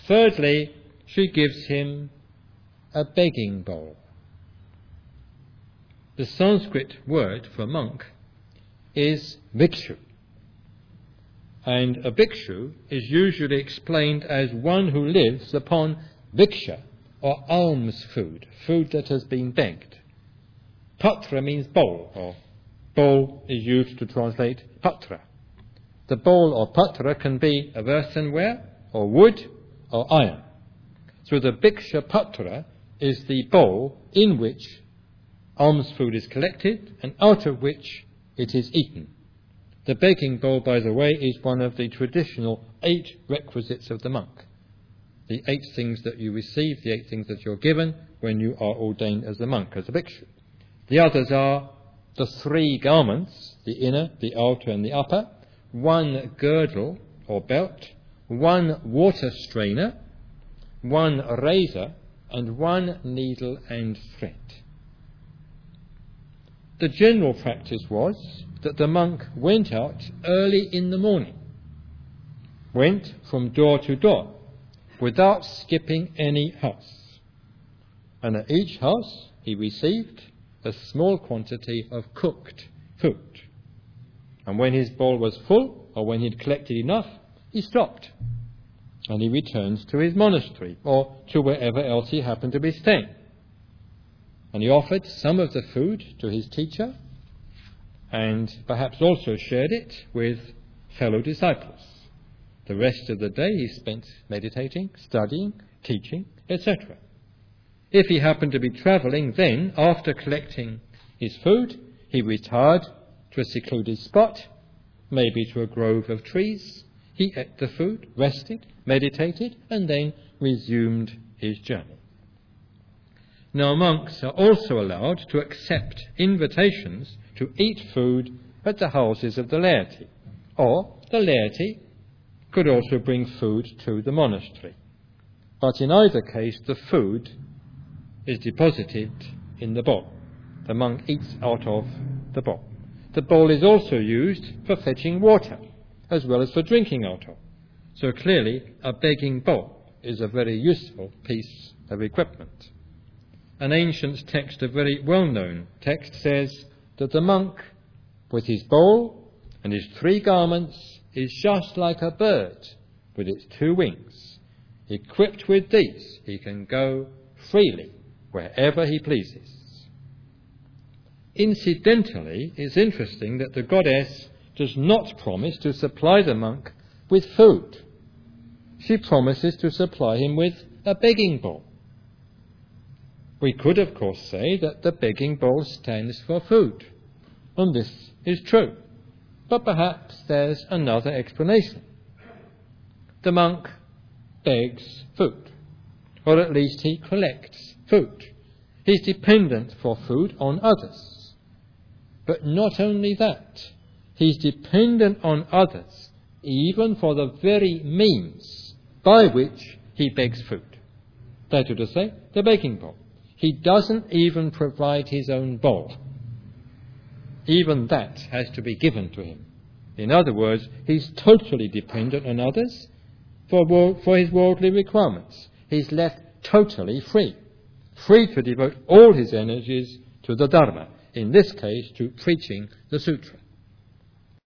Thirdly, she gives him a begging bowl. The Sanskrit word for monk is bhikshu. And a bhikshu is usually explained as one who lives upon bhiksha, or alms food, food that has been begged. Patra means bowl, or bowl is used to translate patra. The bowl or patra can be of earthenware, or wood, or iron. So the bhiksha patra is the bowl in which alms food is collected and out of which it is eaten. The begging bowl, by the way, is one of the traditional 8 requisites of the monk. The 8 things that you receive, the 8 things that you're given when you are ordained as a monk, as a bhikshu. The others are the 3 garments, the inner, the outer and the upper, 1 girdle or belt, 1 water strainer, 1 razor, and 1 needle and thread. The general practice was that the monk went out early in the morning, went from door to door, without skipping any house. And at each house he received a small quantity of cooked food. And when his bowl was full, or when he'd collected enough, he stopped. And he returns to his monastery, or to wherever else he happened to be staying. And he offered some of the food to his teacher, and perhaps also shared it with fellow disciples. The rest of the day he spent meditating, studying, teaching, etc. If he happened to be travelling, then, after collecting his food, he retired to a secluded spot, maybe to a grove of trees. He ate the food, rested, meditated, and then resumed his journey. Now, monks are also allowed to accept invitations to eat food at the houses of the laity, or the laity could also bring food to the monastery. But in either case, the food is deposited in the bowl. The monk eats out of the bowl. The bowl is also used for fetching water, as well as for drinking out of. So clearly, a begging bowl is a very useful piece of equipment. An ancient text, a very well-known text, says that the monk, with his bowl and his 3 garments, is just like a bird with its 2 wings. Equipped with these, he can go freely wherever he pleases. Incidentally, it's interesting that the goddess does not promise to supply the monk with food. She promises to supply him with a begging bowl. We could, of course, say that the begging bowl stands for food, and this is true. But perhaps there's another explanation. The monk begs food, or at least he collects food. He's dependent for food on others. But not only that, he's dependent on others even for the very means by which he begs food. That is to say, the begging bowl. He doesn't even provide his own bowl. Even that has to be given to him. In other words, he's totally dependent on others for his worldly requirements. He's left totally free to devote all his energies to the Dharma, in this case to preaching the Sutra.